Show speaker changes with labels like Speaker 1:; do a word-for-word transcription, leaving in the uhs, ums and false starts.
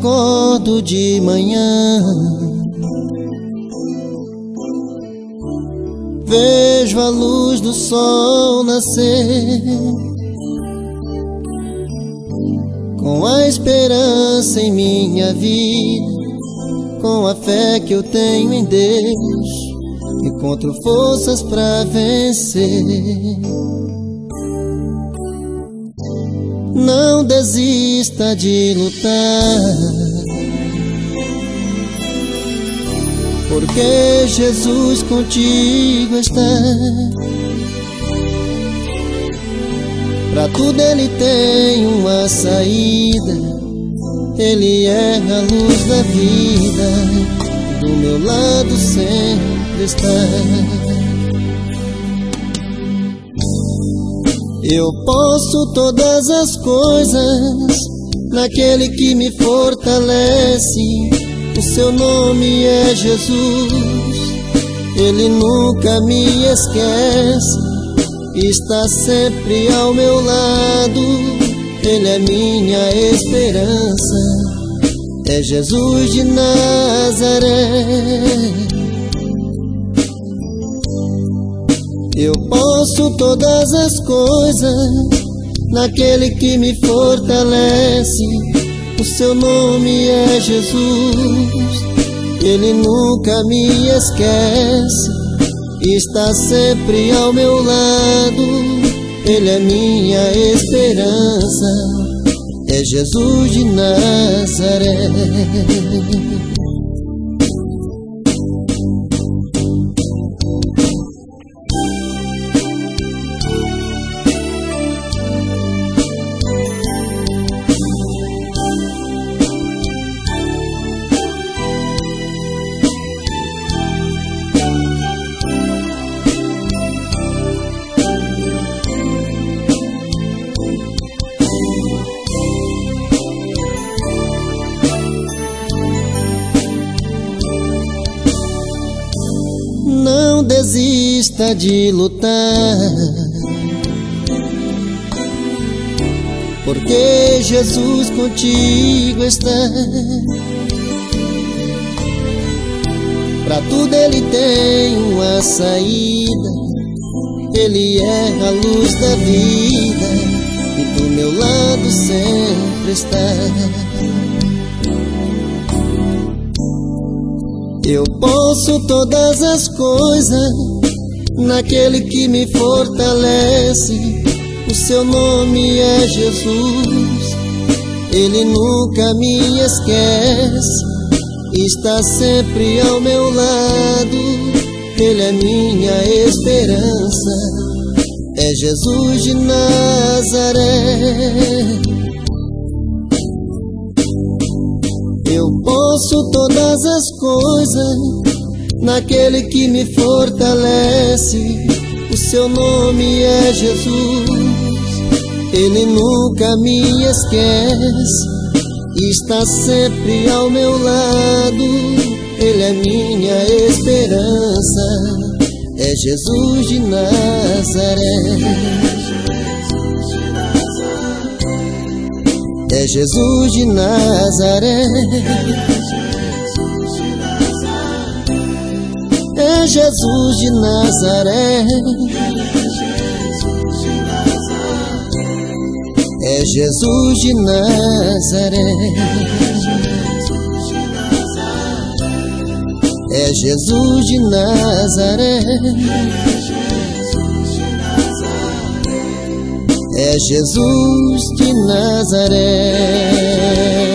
Speaker 1: acordo de manhã, vejo a luz do sol nascer, com a esperança em minha vida, com a fé que eu tenho em Deus, encontro forças pra vencer. Não desista de lutar, porque Jesus contigo está. Pra tudo Ele tem uma saída, Ele é a luz da vida, do meu lado sempre está. Eu posso todas as coisas naquele que me fortalece, o seu nome é Jesus. Ele nunca me esquece, está sempre ao meu lado, Ele é minha esperança, é Jesus de Nazaré. Eu posso todas as coisas naquele que me fortalece, o seu nome é Jesus. Ele nunca me esquece, está sempre ao meu lado, Ele é minha esperança, é Jesus de Nazaré. Não desista de lutar, porque Jesus contigo está. Pra tudo Ele tem uma saída, Ele é a luz da vida, e do meu lado sempre está. Eu posso todas as coisas naquele que me fortalece, o seu nome é Jesus. Ele nunca me esquece, está sempre ao meu lado, Ele é minha esperança, é Jesus de Nazaré. Eu posso todas as coisas naquele que me fortalece, o seu nome é Jesus. Ele nunca me esquece, está sempre ao meu lado, Ele é minha esperança, é Jesus de Nazaré. É Jesus de Nazaré, é Jesus de Nazaré, é Jesus de Nazaré, é Jesus de Nazaré, é Jesus de Nazaré.